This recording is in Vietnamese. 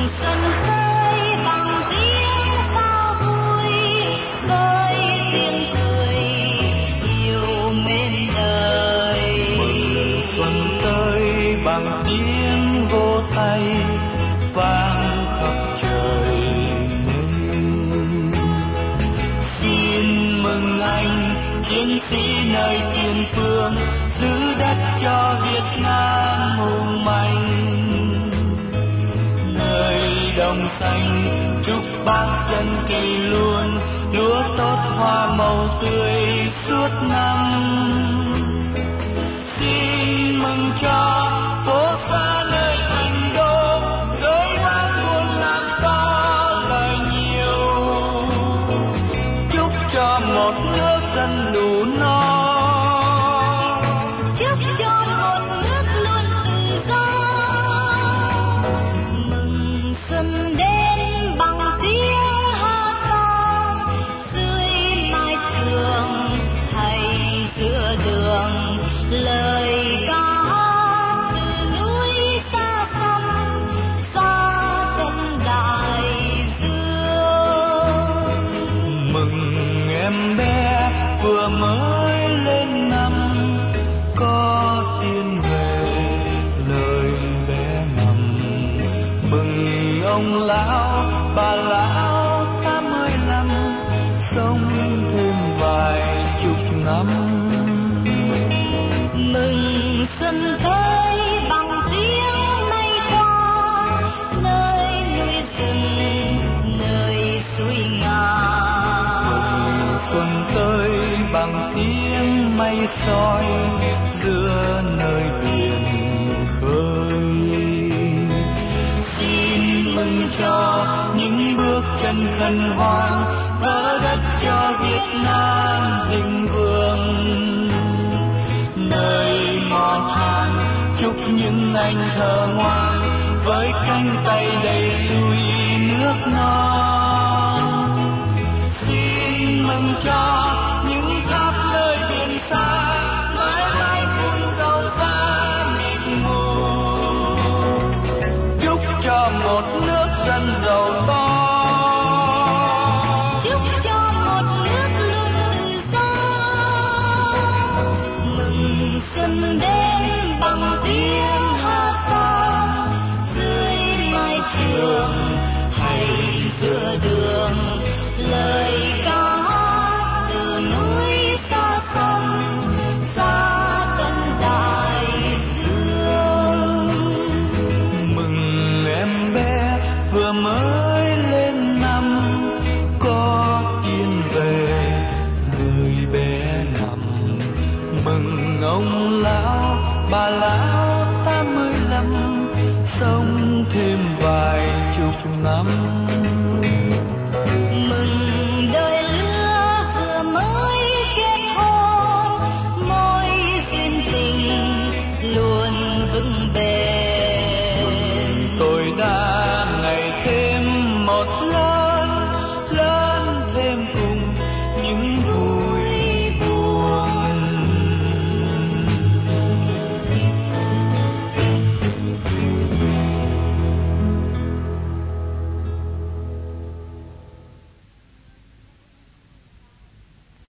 xuân tới bằng tiếng pháo vui với tiếng cười yêu mến đời. Mừng xuân tới bằng tiếng vỗ tay vang khắp trời. Xin mừng anh chiến sĩ nơi tiền phương, giữ đất cho Việt Nam hùng mạnh. Nơi đồng xanh chúc bác dân cây luôn, lúa tốt hoa màu tươi suốt năm. Xin mừng cho phố xa nơi thành đô, giới bán buôn làm to lời nhiều. Chúc cho một nước dân đủ no, chúc cho một nước luôn tự do. Mừng xuân đến bằng tiếng hát vang dưới mái trường hay giữa đường, lời ca hát từ núi xa xăm xa tận đại dương. mừng em bé vừa mới lên năm, có tin về lời bé nằm. Mừng ông lão bà lão 85, sống thêm vài chục năm. Mừng xuân tới bằng tiếng mây khoan nơi núi rừng nơi suối ngà. Mừng xuân tới bằng tiếng mây soi giữa nơi biển khơi. Xin mừng cho những bước chân khẩn hoang, vỡ đất cho Việt Nam thịnh vượng. Nơi mò than chúc những anh thợ ngoan, với cánh tay đầy lùi nước non. Xin mừng cho những tháp nơi biển xa, mãi mãi phun dầu ra mịt mù. Chúc cho một nước dân giàu to, Chúc cho một nước luôn tự do. Mừng xuân đến bằng tiếng hát vang dưới mái trường hay giữa đường, lời ca hát từ núi xa xăm xa tận đại dương. mừng em bé vừa mới lên năm, có tin về nơi bé nằm. Mừng ông lão bà lão 85, sống thêm vài chục năm. Mừng đôi lứa vừa mới kết hôn, mối duyên tình luôn vững bền.